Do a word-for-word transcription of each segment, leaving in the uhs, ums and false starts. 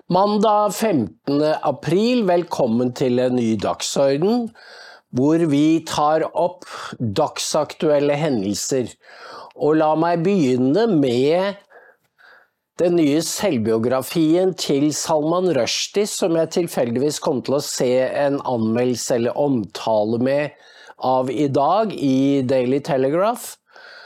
Mandag femtende april, velkommen til en ny dagsorden, hvor vi tar opp dagsaktuelle hendelser. Og la meg begynne med den nye selvbiografien til Salman Rushdie, som jeg tilfeldigvis kom til å se en anmeldelse eller omtale med av i dag i Daily Telegraph.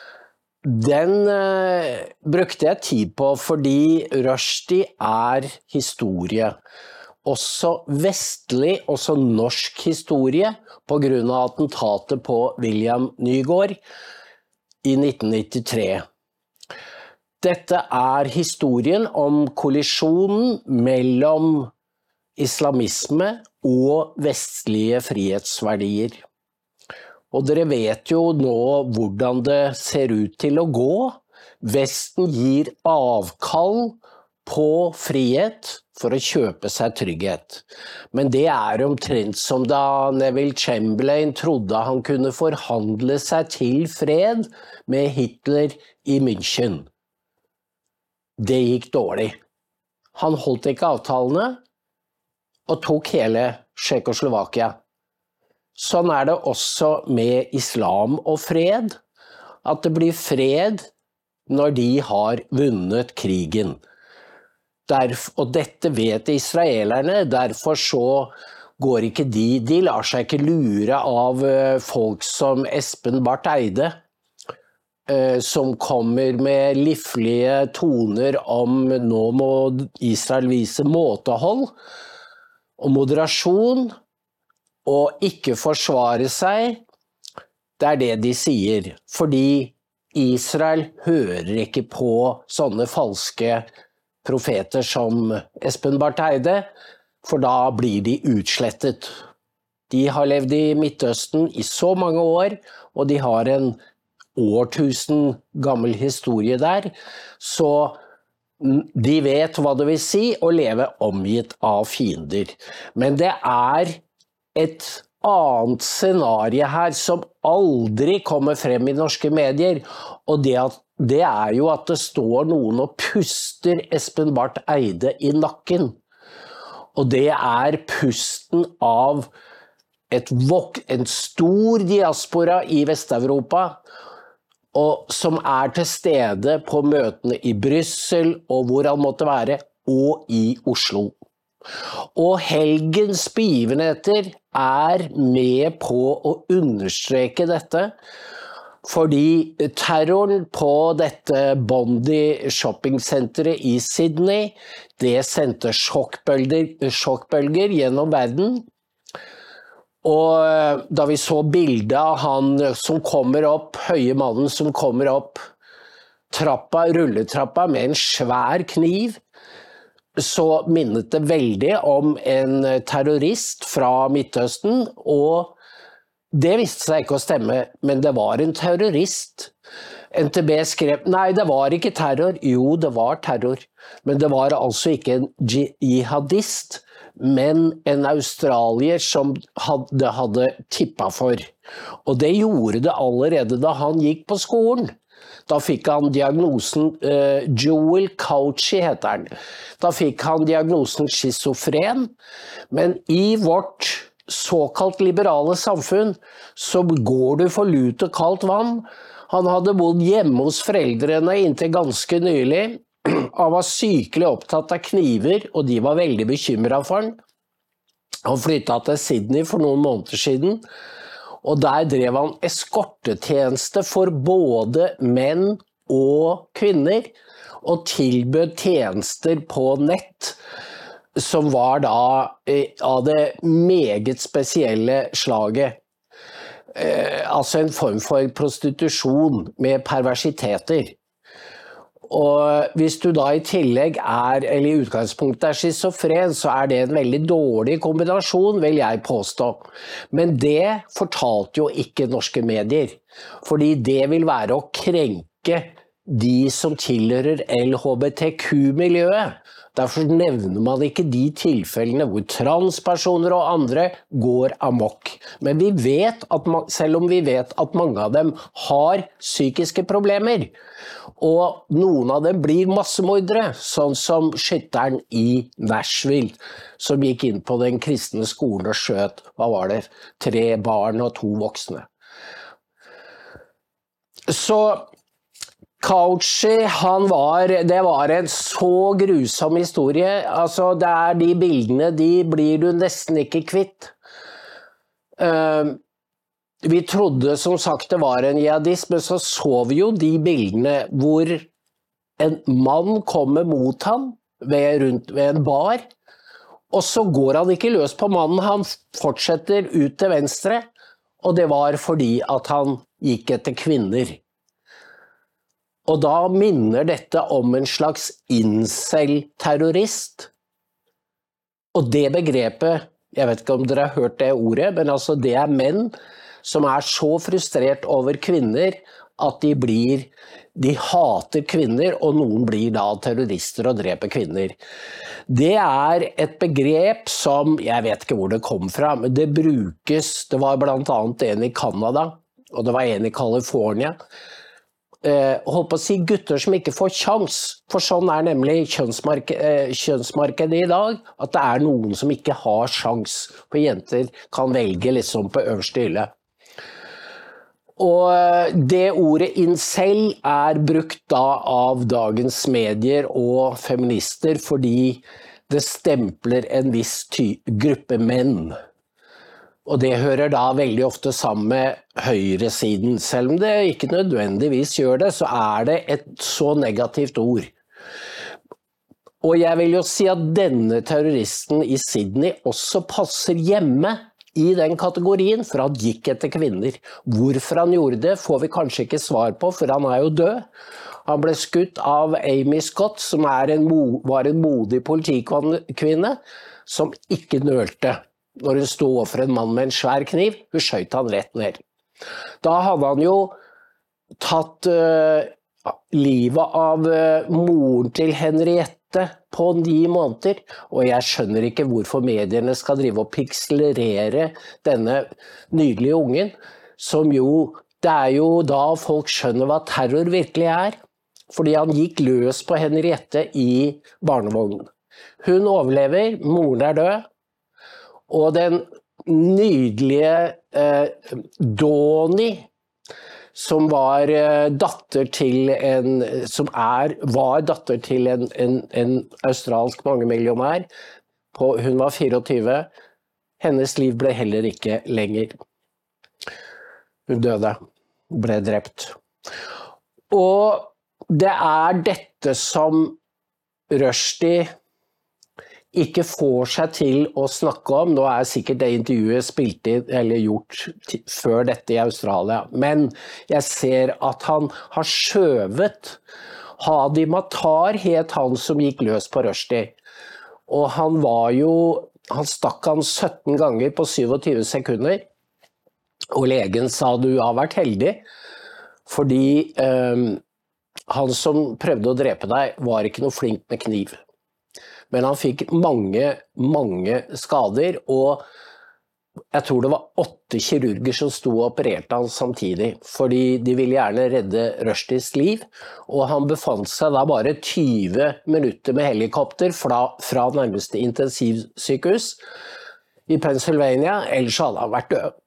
Den eh, brukte jeg tid på fordi Rushdie er historie. Også vestlig, også norsk historie, på grunn av attentatet på William Nygaard i nitten nittitre. Dette er historien om kollisjonen mellom islamisme og vestlige frihetsverdier. Og dere vet jo nå hvordan det ser ut til å gå. Vesten gir avkall på frihet for å kjøpe seg trygghet. Men det er omtrent som da Neville Chamberlain trodde han kunne forhandle seg til fred med Hitler i München. Det gikk dårlig. Han holdt ikke avtalene og tok hele Tsjekkoslovakia. Sånn er det også med islam og fred, at det blir fred når de har vunnet krigen. Derf, og dette vet israelerne, derfor så går ikke de, de lar seg ikke lure av folk som Espen Barth Eide, som kommer med liflige toner om nå må Israel vise måtehold og moderasjon, og ikke forsvare seg. Det er det de sier, fordi Israel hører ikke på sånne falske profeter som Espen Barth Eide, for da blir de utslettet. De har levd i Midtøsten i så mange år, og de har en årtusen gammel historie der, så de vet hva det vil si å leve omgitt av fiender. Men det er et annet scenario her som aldri kommer frem i norske medier, og det, at, det er jo at det står noen og puster Espen Barth Eide i nakken. Og det er pusten av et vok, en stor diaspora i Vest-Europa, og som er til stede på møtene i Brussel, og hvor han måtte være, og i Oslo. Og helgens begivenheter er med på å understreke dette, fordi terroren på dette Bondi shoppingcenteret i Sydney, det sendte sjokkbølger, sjokkbølger gjennom verden. Og da vi så bildet av han som kommer opp, høye mannen som kommer opp trappa, rulletrappa med en svær kniv, så minnet det veldig om en terrorist fra Midtøsten, og det viste seg ikke å stemme, men det var en terrorist. N T B skrev, nei, det var ikke terror. Jo, det var terror, men det var altså ikke en jihadist, men en australier som hadde, hadde tippet for. Og det gjorde det allerede da han gikk på skolen. Da fikk han diagnosen, uh, Joel Couchy heter han. Da fikk han diagnosen schizofren, men i vårt såkalt liberale samfunn så går du for lut og kaldt vann. Han hadde bodd hjemme hos foreldrene inntil ganske nylig. Han var sykelig opptatt av kniver, og de var veldig bekymret for han. Han flyttet til Sydney for noen måneder siden, og der drev han eskortetjeneste for både menn og kvinner, og tilbød tjenester på nett, som var da av det meget spesielle slaget. Eh, altså en form for prostitusjon med perversiteter. Og hvis du da i tillegg er, eller i utgangspunktet er schizofren, så er det en veldig dårlig kombinasjon, vil jeg påstå. Men det fortalte jo ikke norske medier, fordi det vil være å krenke de som tilhører L H B T Q-miljøet. Derfor nevner man ikke de tilfellene hvor transpersoner og andre går amok. Men vi vet at, selv om vi vet at mange av dem har psykiske problemer, og noen av dem blir massemordere, sånn som skytteren i Nashville, som gikk inn på den kristne skolen og skjøt, hva var det, tre barn og to voksne. Så Kautsky, han var, det var en så grusom historie, altså det er de bildene, de blir du nesten ikke kvitt. Uh, vi trodde som sagt det var en jihadist, men så så vi jo de bildene hvor en mann kommer mot ham ved, rundt, ved en bar, og så går han ikke løs på mannen, han fortsetter ut til venstre, og det var fordi at han gikk etter kvinner. Og da minner dette om en slags incel-terrorist. Og det begrepet, jeg vet ikke om dere har hørt det ordet, men altså det er menn som er så frustrert over kvinner at de blir, de hater kvinner, og noen blir da terrorister og dreper kvinner. Det er et begrep som, jeg vet ikke hvor det kom fra, men det brukes, det var blant annet en i Kanada, og det var en i California, Uh, holdt på å si gutter som ikke får sjans, for sånn er nemlig kjønnsmark uh, kjønnsmarkedet i dag, at det er noen som ikke har sjans, for jenter kan velge liksom på øverste hylle. Og uh, det ordet incel er brukt da av dagens medier og feminister, fordi det stempler en viss gruppe menn. Og det hører da veldig ofte sammen med høyresiden. Selv om det ikke nødvendigvis gjør det, så er det et så negativt ord. Og jeg vil jo si at denne terroristen i Sydney også passer hjemme i den kategorien, for han gikk etter kvinner. Hvorfor han gjorde det, får vi kanskje ikke svar på, for han er jo død. Han ble skutt av Amy Scott, som er en, var en modig politikvinne, som ikke nølte. Når hun stod overfor en mann med en svær kniv, hun skjøt han rett ned. Da hadde han jo tatt uh, livet av uh, moren til Henriette på ni måneder, og jeg skjønner ikke hvorfor medierne skal drive og pikselerere denne nydelige ungen, som jo, det er jo da folk skjønner hva terror virkelig er, fordi han gikk løs på Henriette i barnevognen. Hun overlever, moren er død, og den nydelige eh, Donnie, som var eh, datter til en, som er, var datter til en, en, en australsk mangemillionær, på, hun var fireogtyve, hennes liv ble heller ikke lenger. Hun døde, ble drept. Og det er dette som Rushdie ikke får seg til å snakke om. Nå er sikkert det intervjuet spilt inn eller gjort før dette i Australia, men jeg ser at han har skjøvet. Hadi Matar het han som gikk løs på Rushdie, og han var jo, han stakk han sytten ganger på syvogtyve sekunder, og legen sa du har vært heldig, fordi um, han som prøvde å drepe deg var ikke noe flink med kniv. Men han fikk mange, mange skader, og jeg tror det var åtte kirurger som sto og opererte han samtidig, fordi de ville gjerne redde Rushdies liv, og han befant seg da bare tyve minutter med helikopter fra, fra nærmeste intensivsykehus i Pennsylvania, ellers hadde han vært død.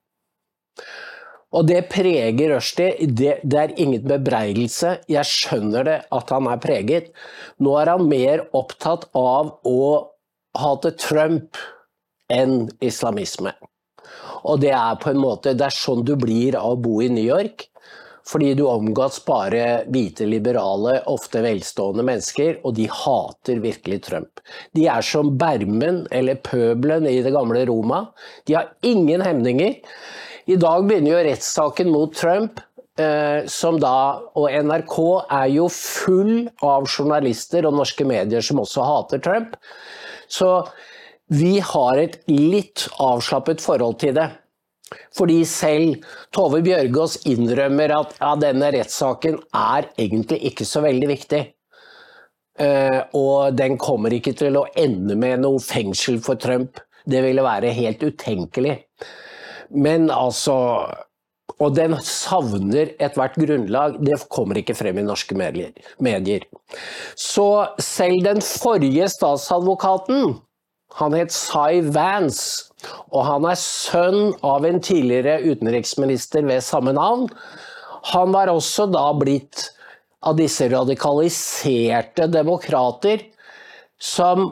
Og det preger Rushdie, det, det er ingen bebreidelse, jeg skjønner det at han er preget. Nå er han mer opptatt av å hate Trump enn islamisme. Og det er på en måte, det er sånn du blir av å bo i New York, fordi du omgås bare hvite, liberale, ofte velstående mennesker, og de hater virkelig Trump. De er som bermen eller pøbelen i det gamle Roma, de har ingen hemninger. I dag begynner jo rettssaken mot Trump, eh, som da, og N R K er jo full av journalister og norske medier som også hater Trump. Så vi har et litt avslappet forhold til det. Fordi selv Tove Bjørgaas innrømmer at ja, denne rettssaken er egentlig ikke så veldig viktig. Uh, og den kommer ikke til å ende med noe fengsel for Trump. Det ville være helt utenkelig. Men altså, og den savner et hvert grunnlag, det kommer ikke frem i norske medier. Så selv den forrige statsadvokaten, han het Cy Vance, og han er sønn av en tidligere utenriksminister ved samme navn. Han var også da blitt av disse radikaliserte demokrater som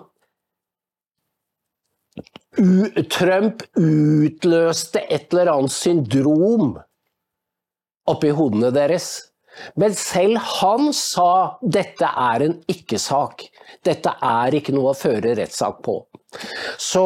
Trump utløste et eller annet syndrom oppi hodene deres. Men selv han sa dette er en ikke-sak. Dette er ikke noe å føre rettssak på. Så,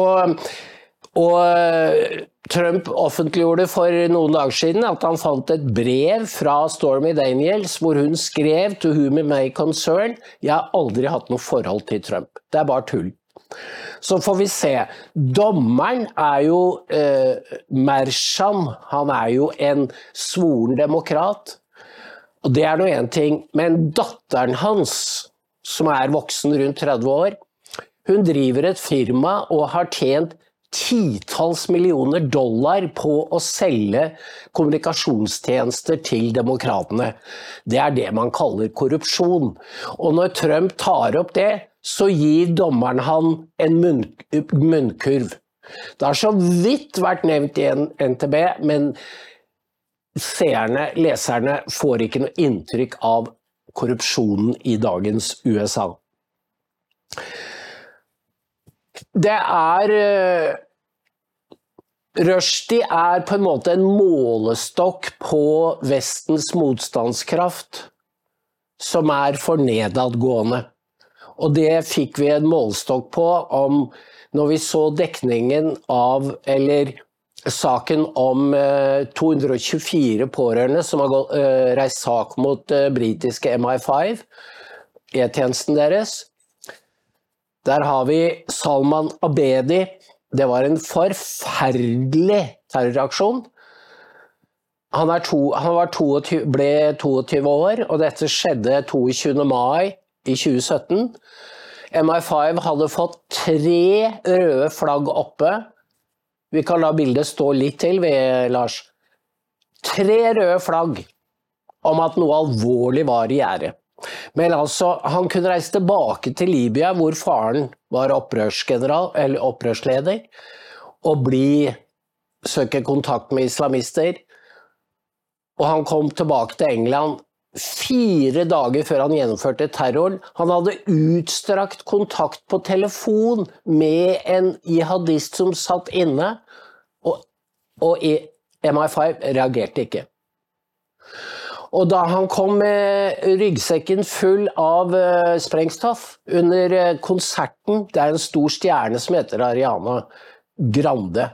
og Trump offentliggjorde for noen dager siden at han fant et brev fra Stormy Daniels hvor hun skrev «To whom it may concern», «Jeg har aldri hatt noe forhold til Trump». Det er bare tull. Så får vi se. Dommeren er jo eh, Mersham, han er jo en svoren demokrat. Og det er noe en ting, men datteren hans, som er voksen rundt tretti år, hun driver et firma og har tjent titalls millioner dollar på å selge kommunikasjonstjenester til demokratene. Det er det man kaller korrupsjon. Og når Trump tar opp det, så gir dommeren han en munn, munnkurv. Det har så vidt vært nevnt i N T B, men seerne, leserne får ikke noe inntrykk av korrupsjonen i dagens U S A. Det er Rushdie er på en måte en målestokk på Vestens motstandskraft som er for nedadgående. Og det fikk vi en målestokk på om når vi så dekningen av, eller saken om to hundre og tjuefire pårørende som har gått, uh, reist sak mot uh, britiske M I fem, e-tjenesten deres. Der har vi Salman Abedi. Det var en forferdelig terroraksjon. Han, er to, han var toogtyve, ble toogtyve år, og dette skjedde toogtyvende mai i tjue sytten. M I fem hadde fått tre røde flagg oppe. Vi kan la bildet stå litt til ved Lars. Tre røde flagg om at noe alvorlig var i gjære. Men altså, han kunne reise tilbake til Libya, hvor faren var opprørsgeneral, eller opprørsleder, og bli, søke kontakt med islamister. Og han kom tilbake til England fire dager før han gjennomførte terroren. Han hadde utstrakt kontakt på telefon med en jihadist som satt inne, og, og M I fem reagerte ikke. Og da han kom med ryggsekken full av uh, sprengstoff under uh, konserten, det er en stor stjerne som heter Ariana Grande,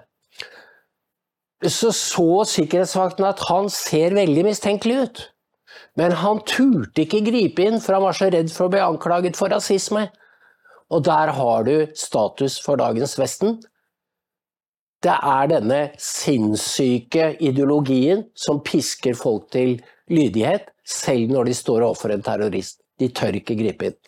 så så sikkerhetsvakten at han ser veldig mistenkelig ut. Men han turte ikke gripe inn, for han var så redd for å bli anklaget for rasisme. Og der har du status for dagens Vesten. Det er denne sinnssyke ideologien som pisker folk til lydighet, selv når de står overfor en terrorist. De tør ikke gripe inn.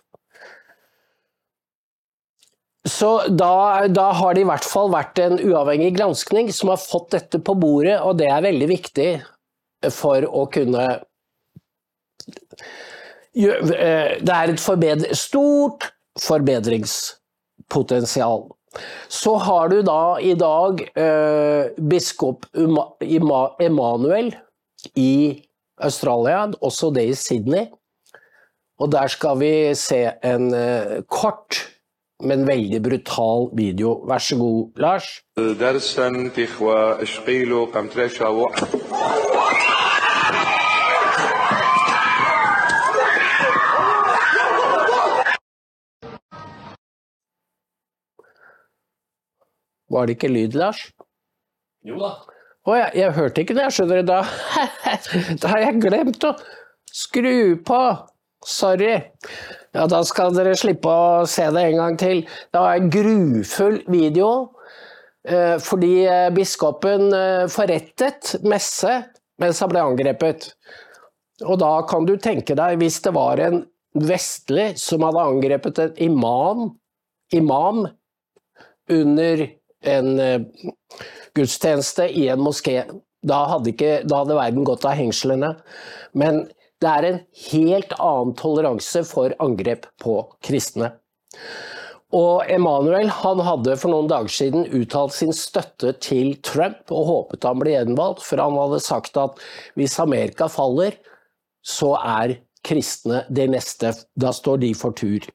Så da, da har det i hvert fall vært en uavhengig granskning som har fått dette på bordet, og det er veldig viktig for å kunne... Det er et forbedre, stort forbedringspotensial. Så har du da i dag eh, biskop Emanuel i Australia, også det i Sydney. Og der skal vi se en eh, kort, men veldig brutal video. Vær så god, Lars. Var det ikke lyd, Lars? Jo da. Å, jeg, jeg hørte ikke det, skjønner du da. Da har jeg glemt å skru på. Sorry. Ja, da skal dere slippe å se det en gang til. Det var en grufull video. eh, fordi biskopen eh, forrettet messe mens han ble angrepet. Og da kan du tenke deg, hvis det var en vestlig som hadde angrepet en imam, imam under en eh, gudstjeneste i en moské, da hadde, ikke, da hadde verden gått av hengslene. Men det er en helt annen toleranse for angrep på kristne. Og Emanuel, han hadde for noen dager siden uttalt sin støtte til Trump og håpet han ble gjenvalgt, for han hadde sagt at hvis Amerika faller, så er kristne det neste, da står de for tur.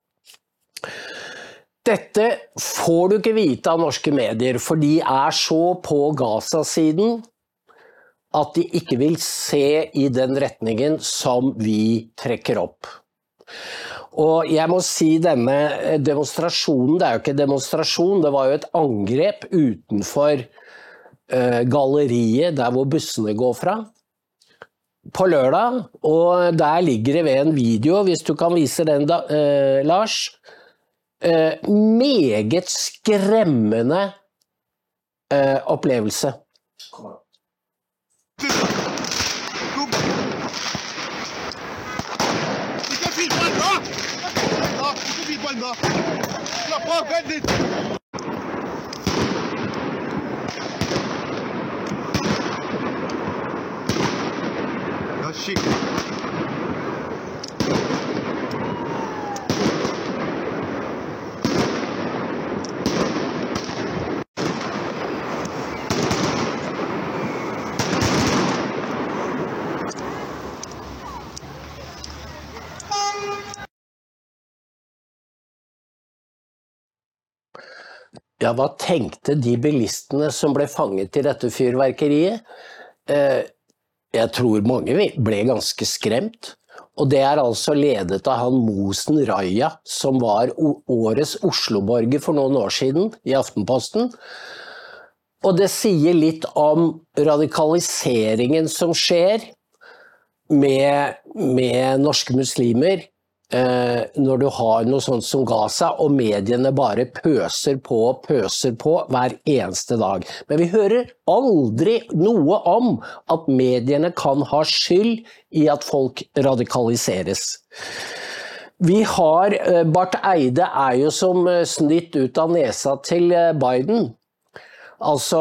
Dette får du ikke vite av norske medier, for de er så på Gaza-siden at de ikke vil se i den retningen som vi trekker opp. Og jeg må si denne demonstrasjonen, det er jo ikke demonstrasjon, det var jo et angrep utenfor uh, galleriet der hvor bussene går fra, på lørdag, og der ligger det ved en video, hvis du kan vise den da, uh, Lars, uh, meget skremmende uh, opplevelse. Ja, shit. Ja, hva tenkte de bilistene som ble fanget i dette fyrverkeriet? Eh, jeg tror mange ble ganske skremt. Og det er altså ledet av han Mosen Raja, som var årets Oslo-borger for noen år siden i Aftenposten. Og det sier litt om radikaliseringen som skjer med, med norske muslimer, når du har noe sånt som Gaza, og mediene bare pøser på, pøser på hver eneste dag. Men vi hører aldri noe om at mediene kan ha skyld i at folk radikaliseres. Vi har, Barth Eide er jo som snytt ut av nesa til Biden. Altså,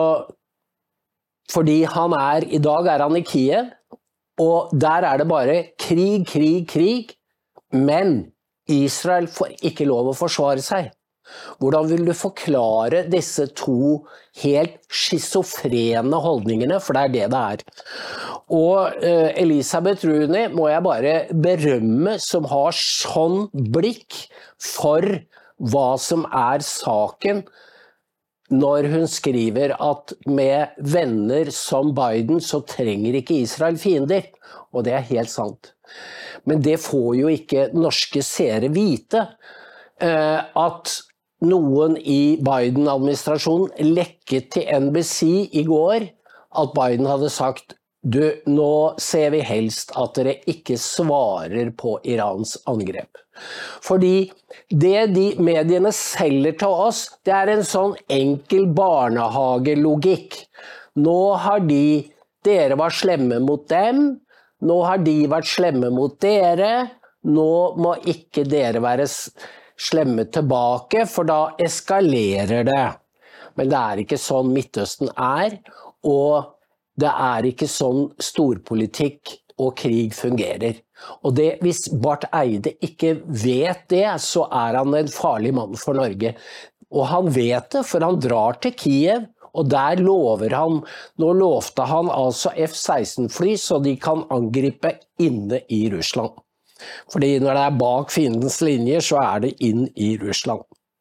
fordi han er, i dag er han i Kiev, og der er det bare krig, krig, krig, men Israel får ikke lov å forsvare seg. Hvordan vil du forklare disse to helt schizofrene holdningene, for det er det det er. Og uh, Elisabeth Rooney må jeg bare berømme, som har sånn blikk for hva som er saken, når hun skriver at med venner som Biden så trenger ikke Israel fiender, og det er helt sant. Men det får jo ikke norske seere vite, eh, at noen i Biden-administrasjonen lekket til N B C i går at Biden hadde sagt, du, nå ser vi helst at dere ikke svarer på Irans angrep. Fordi det de mediene selger til oss, det er en sånn enkel barnehagelogikk. Nå har de, dere var slemme mot dem, nå har de vært slemme mot dere, nå må ikke dere være slemme tilbake, for da eskalerer det. Men det er ikke sånn Midtøsten er, og det er ikke sånn storpolitikk og krig fungerer. Og det, hvis Barth Eide ikke vet det, så er han en farlig mann for Norge. Og han vet det, for han drar til Kiev, og der lover han, nå lovte han altså F seksten fly, så de kan angripe inne i Russland. Fordi når det er bak fiendens linjer, så er det inn i Russland.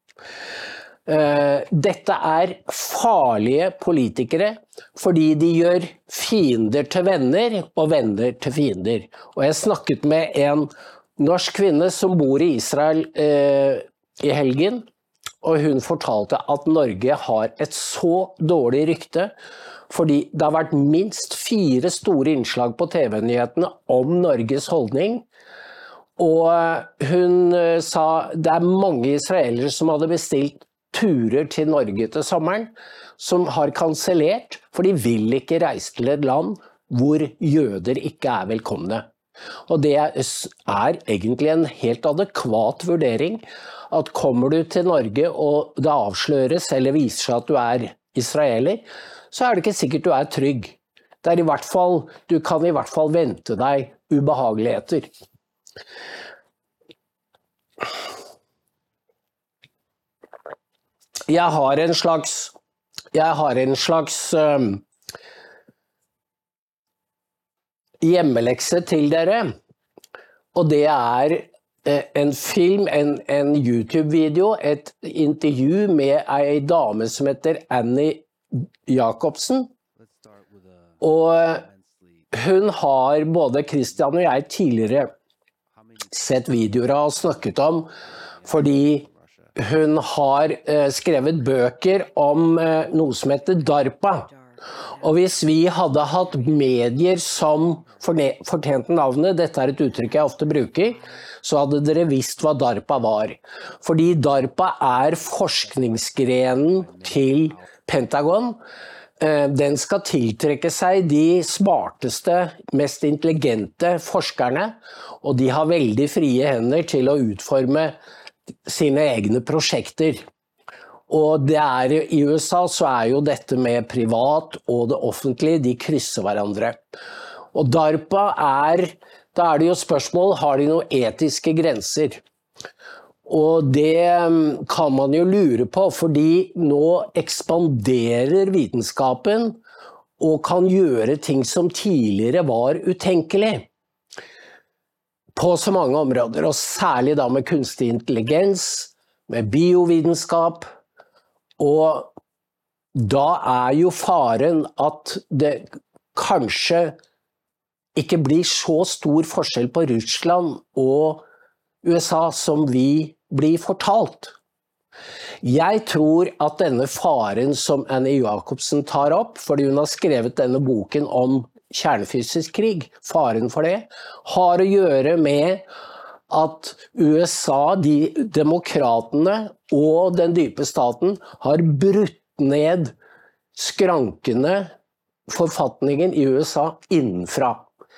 Dette er farlige politikere, fordi de gjør fiender til venner, og venner til fiender. Og jeg snakket med en norsk kvinne som bor i Israel eh, i helgen, og hun fortalte at Norge har et så dårlig rykte, fordi det har vært minst fire store innslag på T V-nyhetene om Norges holdning, og hun sa det er mange israelere som hadde bestilt turer til Norge til sommeren, som har kansellert, for de vil ikke reise til et land hvor jøder ikke er velkomne. Og det er egentlig en helt adekvat vurdering, at kommer du til Norge og det avsløres eller viser seg at du er israeler, så er det ikke sikkert du er trygg. Det er i hvert fall, du kan i hvert fall vente deg ubehageligheter. Jeg har en slags, jeg har en slags um, hjemmelekse til dere, og det er en film, en, en YouTube-video, et intervju med en dame som heter Annie Jacobsen, og hun har både Christian og jeg tidligere sett videoer av og snakket om, fordi hun har eh, skrevet bøker om eh, noe som heter DARPA. Og hvis vi hadde hatt medier som fortjente navnet, dette er et uttrykk jeg ofte bruker, så hadde dere visst hva DARPA var. Fordi DARPA er forskningsgrenen til Pentagon. Den skal tiltrekke seg de smarteste, mest intelligente forskerne, og de har veldig frie hender til å utforme sine egne prosjekter. Og det er, i U S A så er jo dette med privat og det offentlige, de krysser hverandre. Og DARPA er, da er det jo spørsmål, har de noen etiske grenser? Og det kan man jo lure på, fordi nå ekspanderer vitenskapen og kan gjøre ting som tidligere var utenkelig. På så mange områder, og særlig da med kunstig intelligens, med biovitenskap, og da er jo faren at det kanskje ikke blir så stor forskjell på Russland og U S A som vi blir fortalt. Jeg tror at denne faren som Annie Jacobsen tar opp, fordi hun har skrevet denne boken om kjernefysisk krig, faren for det, har å gjøre med at U S A, de demokratene og den dype staten har brutt ned skrankene forfatningen i U S A innenfra.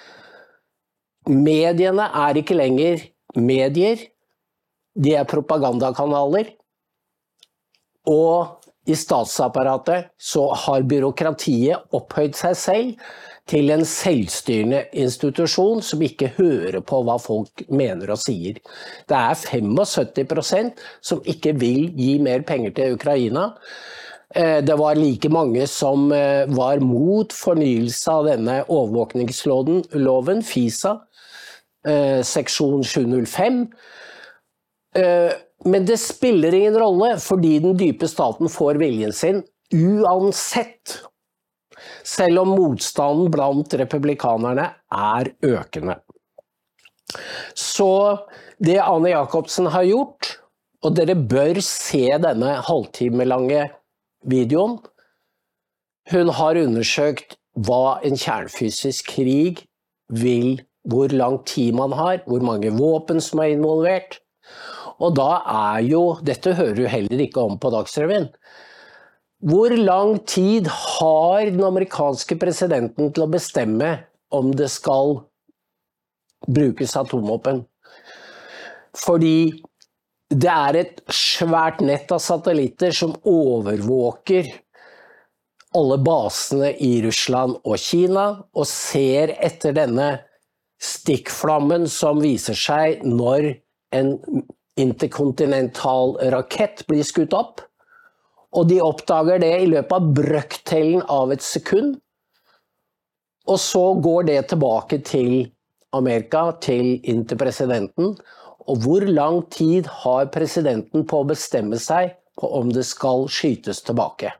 Mediene er ikke lenger medier, de er propagandakanaler, og i statsapparatet så har byråkratiet opphøyd seg selv til en selvstyrende institusjon som ikke hører på hva folk mener og sier. Det er syttifem prosent som ikke vil gi mer penger til Ukraina. Det var like mange som var mot fornyelse av denne overvåkningsloven, FISA, seksjon sju null fem. Men det spiller ingen rolle, fordi den dype staten får viljen sin uansett. Selv om motstanden blant republikanerne er økende. Så det Annie Jacobsen har gjort, og dere bør se denne halvtimelange videoen, hun har undersøkt hva en kjernefysisk krig vil, hvor lang tid man har, hvor mange våpen som er involvert. Og da er jo, dette hører du heller ikke om på Dagsrevyen, hvor lang tid har den amerikanske presidenten til å bestemme om det skal brukes atomvåpen? Fordi det er et svært nett av satellitter som overvåker alle basene i Russland og Kina, og ser etter denne stikkflammen som viser seg når en interkontinental rakett blir skutt opp. Og de oppdager det i løpet av brøktellen av et sekund, og så går det tilbake til Amerika, til inn til presidenten, og hvor lang tid har presidenten på å bestemme seg på om det skal skytes tilbake?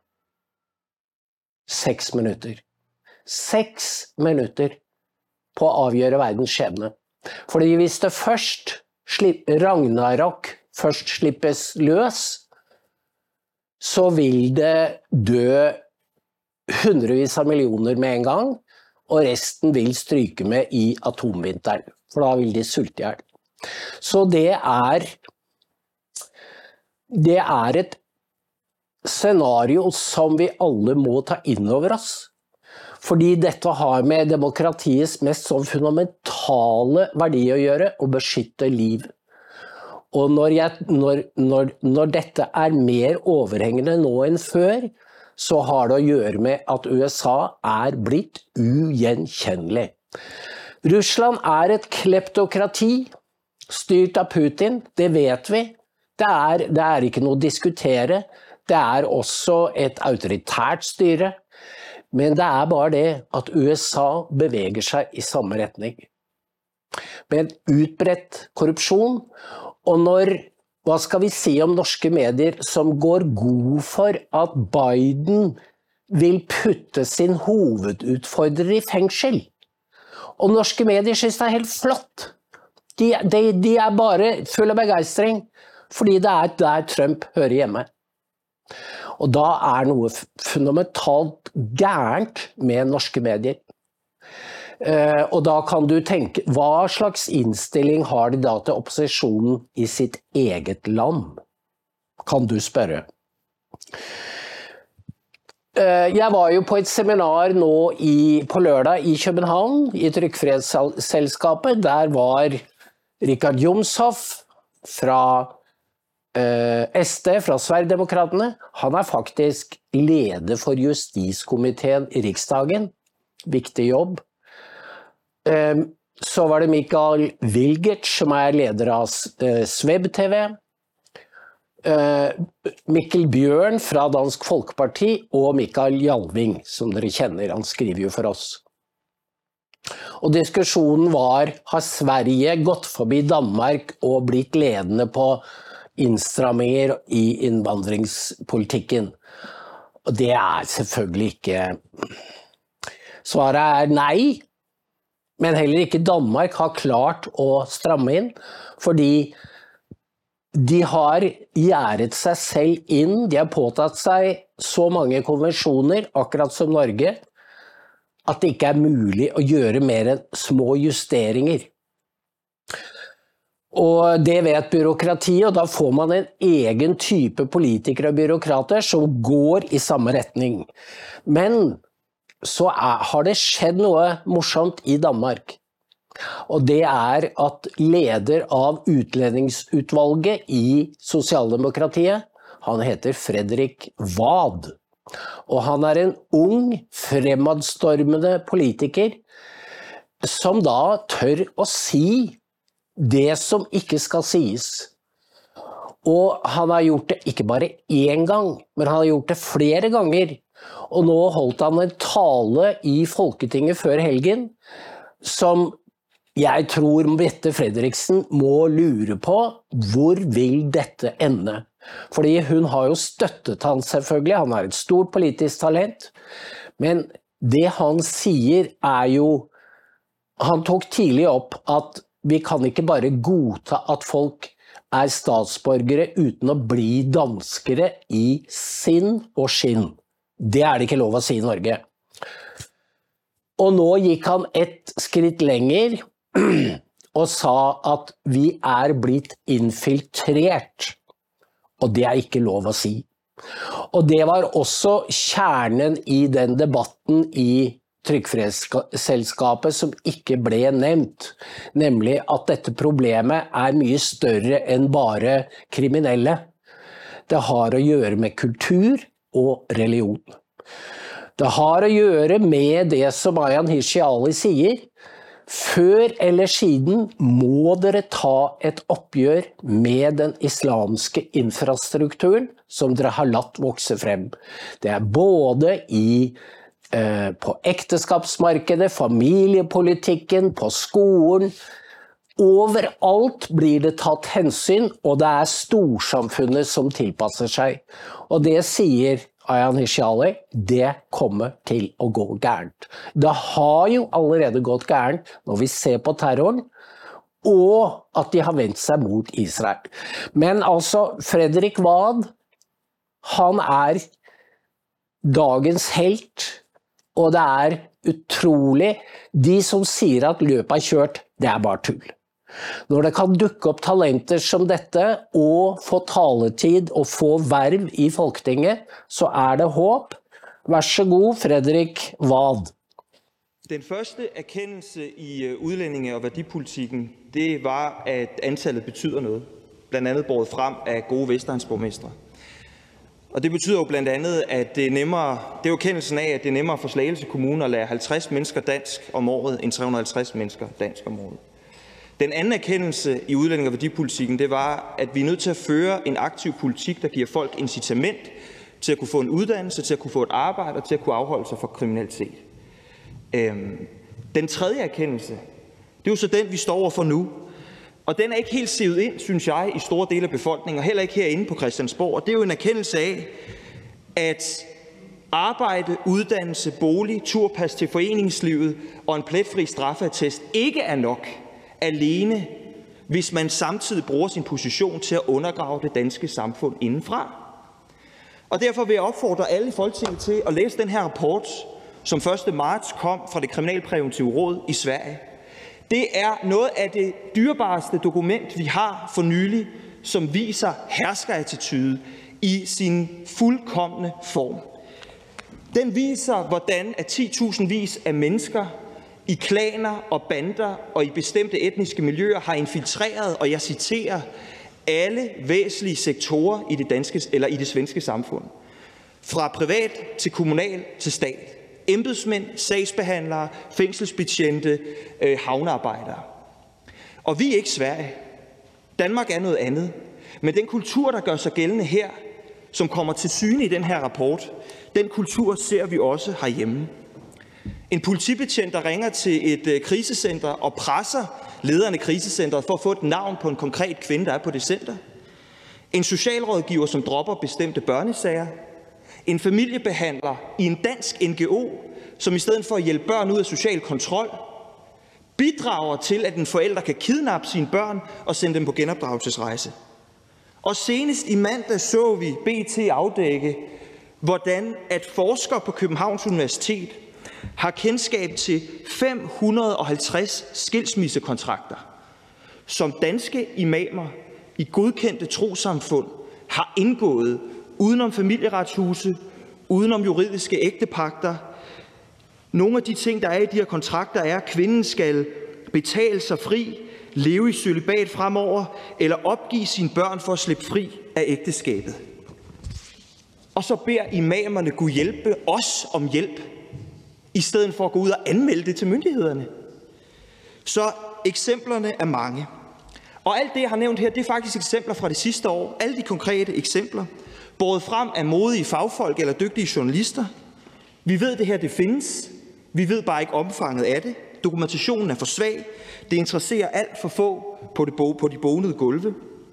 Seks minutter. Seks minutter på å avgjøre verdens skjebne. Fordi hvis det først, Ragnarok først slippes løs, så vil det dø hundrevis av millioner med en gang, og resten vil stryke med i atomvinteren, for da vil de sulte ihjel. Så det er, det er et scenario som vi alle må ta inn over oss. Fordi dette har med demokratiets mest sånn fundamentale verdi å gjøre, å beskytte liv. Og når, jeg, når, når, når dette er mer overhengende nå enn før, så har det å gjøre med at U S A er blitt ugjenkjennelig. Russland er et kleptokrati, styrt av Putin, det vet vi. Det er, det er ikke noe å diskutere. Det er også et autoritært styre. Men det er bare det at U S A beveger seg i samme retning. Med utbredt korrupsjon, og når, hva skal vi si om norske medier som går god for at Biden vil putte sin hovedutfordrer i fengsel? Og norske medier synes det er helt flott. De, de, de er bare full av begeistring, fordi det er der Trump hører hjemme. Og da er noe fundamentalt gærent med norske medier. Eh, og da kan du tenke, hva slags innstilling har de da til opposisjonen i sitt eget land? Kan du spørre. Eh, jeg var jo på et seminar nå i, på lørdag i København, i Trykkfrihetsselskapet. Der var Richard Jomshof fra S D fra Sverigedemokraterne, han er faktisk leder for justiskomiteen i Riksdagen. Viktig jobb. Så var det Mikael Wilgert, som er leder av Sveb T V. Mikkel Bjørn fra Dansk Folkeparti, og Mikael Jalving, som dere kjenner, han skriver jo for oss. Og diskusjonen var, har Sverige gått forbi Danmark og blitt ledende på innstramminger i innvandringspolitikken? Og det er selvfølgelig ikke... Svaret er nei, men heller ikke Danmark har klart å stramme inn, fordi de har gjerdet seg selv inn, de har påtatt seg så mange konvensjoner, akkurat som Norge, at det ikke er mulig å gjøre mer enn små justeringer. Og det vet byråkratiet, og da får man en egen type politikere og byråkrater som går i samme retning. Men så er, har det skjedd noe morsomt i Danmark. Og det er at leder av utlendingsutvalget i sosialdemokratiet, han heter Frederik Vad. Og han er en ung, fremadstormende politiker som da tør å si det som ikke skal sies. Og han har gjort det ikke bare én gang, men han har gjort det flere ganger. Og nå holdt han en tale i Folketinget før helgen, som jeg tror Mette Frederiksen må lure på, hvor vil dette ende? Fordi hun har jo støttet han selvfølgelig, han er et stort politisk talent, men det han sier er jo, han tok tidlig opp at vi kan ikke bare godta at folk er statsborgere uten å bli danskere i sinn og skinn. Det er det ikke lov å si i Norge. Og nå gikk han et skritt lenger og sa at vi er blitt infiltrert. Og det er ikke lov å si. Og det var også kjernen i den debatten i Trykkfrihetsselskapet som ikke ble nevnt, nemlig at dette problemet er mye større enn bare kriminelle. Det har å gjøre med kultur og religion. Det har å gjøre med det som Ayaan Hirsi Ali sier, før eller siden må dere ta et oppgjør med den islamske infrastrukturen som dere har latt vokse frem. Det er både i på ekteskapsmarkedet, familiepolitikken, på skolen. Overalt blir det tatt hensyn, og det er storsamfunnet som tilpasser seg. Og det sier Ayaan Hirsi Ali, det kommer til å gå gærent. Det har jo allerede gått gærent når vi ser på terroren, og at de har vendt seg mot Israel. Men altså, Frederik Vad, han er dagens helt, og det er utrolig. De som sier at løpet er kjørt, det er bare tull. Når det kan dukke opp talenter som dette, og få taletid og få verv i Folketinget, så er det håp. Vær så god, Fredrik Vad. Den første erkendelse i udlændinge- og værdipolitikken, det var, at antallet betyder noget. Blandt andet båret frem af gode vestegnsborgmestre. Og det betyder jo blandt andet, at det er nemmere, det er jo kendelsen af, at det er nemmere for Slagelse Kommune at lære halvtreds mennesker dansk om året, end tre hundrede og halvtreds mennesker dansk om året. Den anden erkendelse i udlændinge- og værdipolitikken, det var, at vi er nødt til at føre en aktiv politik, der giver folk incitament til at kunne få en uddannelse, til at kunne få et arbejde og til at kunne afholde sig fra kriminalitet. Øhm, den tredje erkendelse, det er jo så den, vi står over for nu. Og den er ikke helt sivet ind, synes jeg, i store dele af befolkningen, og heller ikke herinde på Christiansborg. Og det er jo en erkendelse af, at arbejde, uddannelse, bolig, turpas til foreningslivet og en pletfri straffeattest ikke er nok alene, hvis man samtidig bruger sin position til at undergrave det danske samfund indenfra. Og derfor vil jeg opfordre alle i Folketinget til at læse den her rapport, som første marts kom fra det kriminalpræventive råd i Sverige. Det er noget af det dyrebareste dokument, vi har for nylig, som viser herskerattitude i sin fuldkomne form. Den viser, hvordan at titusindvis af mennesker i klaner og bander og i bestemte etniske miljøer har infiltreret, og jeg citerer, alle væsentlige sektorer i det danske eller i det svenske samfund. Fra privat til kommunal til stat. Embedsmænd, sagsbehandlere, fængselsbetjente, øh, havnearbejdere. Og vi er ikke Sverige. Danmark er noget andet. Men den kultur, der gør sig gældende her, som kommer til syne i den her rapport, den kultur ser vi også herhjemme. En politibetjent, der ringer til et øh, krisecenter og presser lederen af krisecentret for at få et navn på en konkret kvinde, der er på det center. En socialrådgiver, som dropper bestemte børnesager. En familiebehandler i en dansk N G O, som i stedet for at hjælpe børn ud af social kontrol, bidrager til, at en forælder kan kidnappe sine børn og sende dem på genopdragelsesrejse. Og senest i mandag så vi B T afdække, hvordan at forskere på Københavns Universitet har kendskab til fem hundrede og halvtreds skilsmissekontrakter, som danske imamer i godkendte trossamfund har indgået udenom familieretshuse, udenom juridiske ægtepagter. Nogle af de ting, der er i de her kontrakter, er, at kvinden skal betale sig fri, leve i cølibat fremover, eller opgive sine børn for at slippe fri af ægteskabet. Og så beder imamerne Gud hjælpe os om hjælp, i stedet for at gå ud og anmelde det til myndighederne. Så eksemplerne er mange. Og alt det, jeg har nævnt her, det er faktisk eksempler fra det sidste år. Alle de konkrete eksempler, båret frem af modige fagfolk eller dygtige journalister. Vi ved, det her det findes. Vi ved bare ikke omfanget af det. Dokumentationen er for svag. Det interesserer alt for få på, det bo, på de bonede gulve.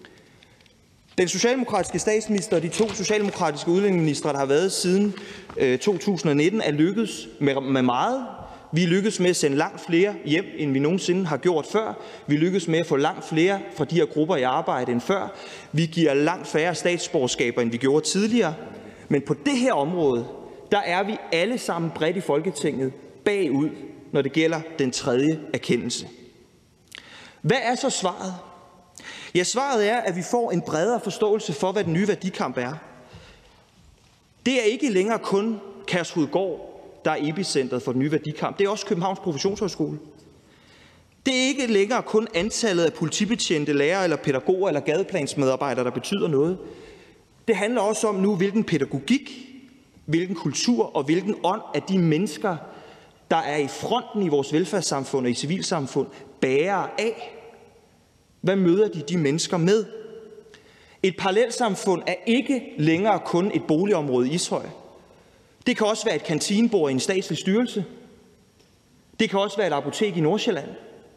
Den socialdemokratiske statsminister og de to socialdemokratiske udlændingeministre, der har været siden øh, to tusind og nitten, er lykkedes med, med meget. Vi er lykkedes med at sende langt flere hjem, end vi nogensinde har gjort før. Vi lykkedes med at få langt flere fra de her grupper i arbejde end før. Vi giver langt færre statsborgerskaber, end vi gjorde tidligere. Men på det her område, der er vi alle sammen bredt i Folketinget bagud, når det gælder den tredje erkendelse. Hvad er så svaret? Ja, svaret er, at vi får en bredere forståelse for, hvad den nye værdikamp er. Det er ikke længere kun Kærshovedgård, der er epicentret for den nye værdikamp. Det er også Københavns Professionshøjskole. Det er ikke længere kun antallet af politibetjente, lærere eller pædagoger eller gadeplansmedarbejdere, der betyder noget. Det handler også om nu, hvilken pædagogik, hvilken kultur og hvilken ånd af de mennesker, der er i fronten i vores velfærdssamfund og i civilsamfund, bærer af. Hvad møder de de mennesker med? Et parallelsamfund er ikke længere kun et boligområde i Ishøj. Det kan også være et kantinebord i en statslig styrelse. Det kan også være et apotek i Nordsjælland.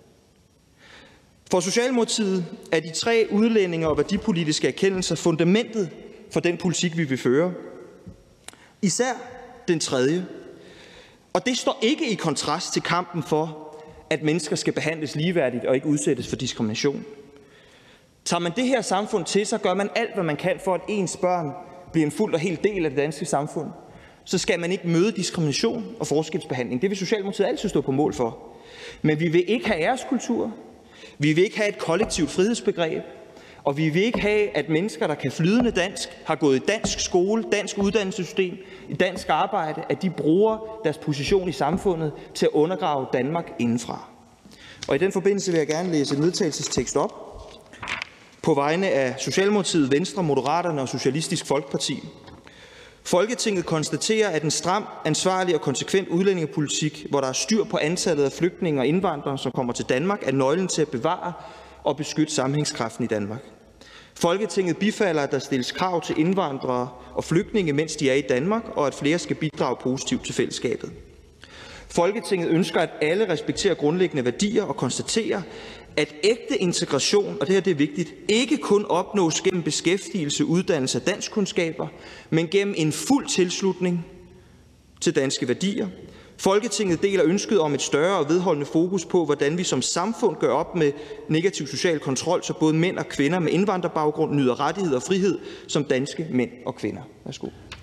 For Socialdemokratiet er de tre udlændinge- og værdipolitiske erkendelser fundamentet for den politik, vi vil føre. Især den tredje. Og det står ikke i kontrast til kampen for, at mennesker skal behandles ligeværdigt og ikke udsættes for diskrimination. Tager man det her samfund til, så gør man alt, hvad man kan for, at ens børn bliver en fuld og hel del af det danske samfund. Så skal man ikke møde diskrimination og forskelsbehandling. Det vil Socialdemokratiet altid stå på mål for. Men vi vil ikke have æreskultur. Vi vil ikke have et kollektivt frihedsbegreb, og vi vil ikke have, at mennesker, der kan flydende dansk, har gået i dansk skole, dansk uddannelsessystem, i dansk arbejde, at de bruger deres position i samfundet til at undergrave Danmark indenfra. Og i den forbindelse vil jeg gerne læse en vedtagelsestekst op på vegne af Socialdemokratiet, Venstre, Moderaterne og Socialistisk Folkeparti. Folketinget konstaterer, at en stram, ansvarlig og konsekvent udlændingepolitik, hvor der er styr på antallet af flygtninge og indvandrere, som kommer til Danmark, er nøglen til at bevare og beskytte sammenhængskraften i Danmark. Folketinget bifalder, at der stilles krav til indvandrere og flygtninge, mens de er i Danmark, og at flere skal bidrage positivt til fællesskabet. Folketinget ønsker, at alle respekterer grundlæggende værdier og konstaterer, at ægte integration, og det her det er vigtigt, ikke kun opnås gennem beskæftigelse, uddannelse og danskkundskaber, men gennem en fuld tilslutning til danske værdier. Folketinget deler ønsket om et større og vedholdende fokus på, hvordan vi som samfund gør op med negativ social kontrol, så både mænd og kvinder med indvandrerbaggrund nyder rettigheder og frihed som danske mænd og kvinder. Værsgo.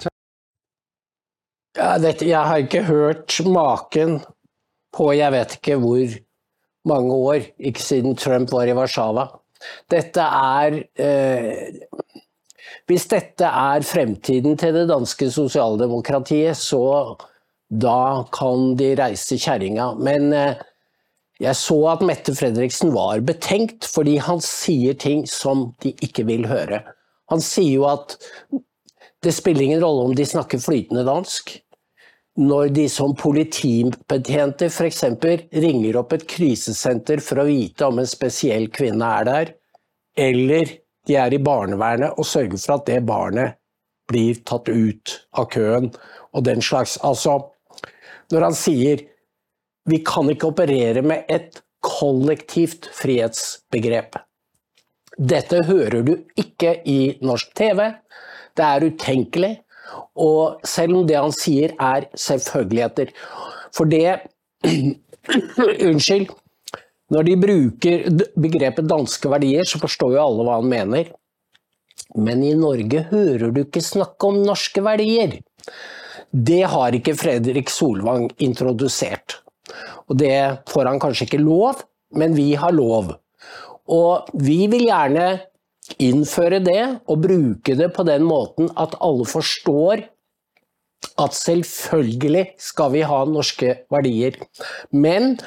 Ja, dette, jeg har ikke hørt maken på, jeg vet ikke hvor mange år, ikke siden Trump var i Warszawa. Dette er, eh, hvis dette er fremtiden til det danske sosialdemokratiet, så da kan de reise kjerringa. Men eh, jeg så at Mette Frederiksen var betenkt, fordi han sier ting som de ikke vil høre. Han sier jo at det spiller ingen rolle om de snakker flytende dansk. Når de som politibetjente for eksempel ringer opp et krisesenter for å vite om en spesiell kvinne er der, eller de er i barnevernet og sørger for at det barnet blir tatt ut av køen, og den slags. Altså, når han sier, vi kan ikke operere med et kollektivt frihetsbegrep. Dette hører du ikke i norsk T V, det er utenkelig, og selv om det han sier er selvfølgeligheter. For det, unnskyld, når de bruker begrepet danske verdier, så forstår jo alle hva han mener. Men i Norge hører du ikke snakke om norske verdier. Det har ikke Fredrik Solvang introdusert. Og det får han kanskje ikke lov, men vi har lov. Og vi vil gjerne innføre det og bruke det på den måten at alle forstår at selvfølgelig skal vi ha norske verdier. Men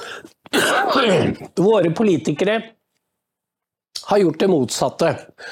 våre politikere har gjort det motsatte.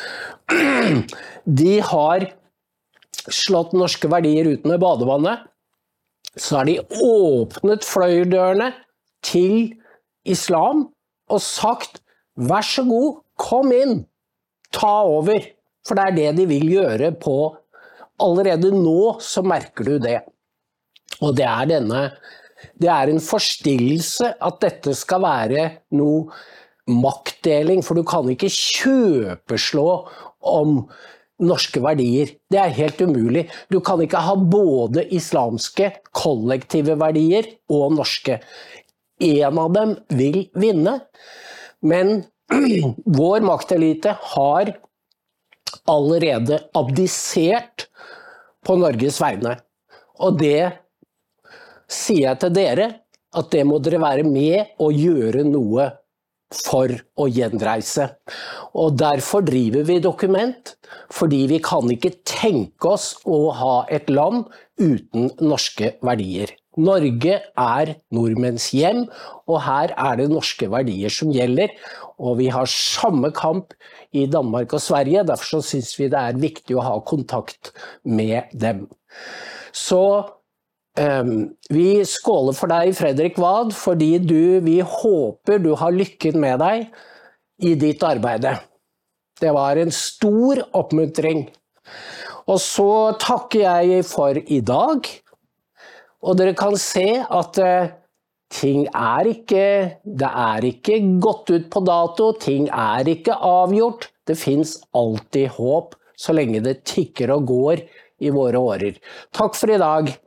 De har slått norske verdier ut med badevannet, så har de åpnet fløydørene til islam og sagt, vær så god, kom inn, ta over, for det er det de vil gjøre på, allerede nå så merker du det. Og det er denne, det er en forstillelse at dette skal være noe maktdeling, for du kan ikke kjøpeslå om norske verdier. Det er helt umulig. Du kan ikke ha både islamske kollektive verdier og norske. En av dem vil vinne, men vår maktelite har allerede abdisert på Norges vegne. Og det sier jeg til dere, at det må dere være med og gjøre noe for å gjenreise. Og derfor driver vi dokument, fordi vi kan ikke tenke oss å ha et land uten norske verdier. Norge er nordmenns hjem, og her er det norske verdier som gjelder, og vi har samme kamp i Danmark og Sverige, derfor så synes vi det er viktig å ha kontakt med dem. Så um, vi skåler for deg, Fredrik Wad, fordi du, vi håper du har lykken med deg i ditt arbeide. Det var en stor oppmuntring. Og så takker jeg for i dag, og dere kan se at uh, ting er ikke, det er ikke gått ut på dato, ting er ikke avgjort. Det finnes alltid håp, så lenge det tikker og går i våre årer. Takk for i dag.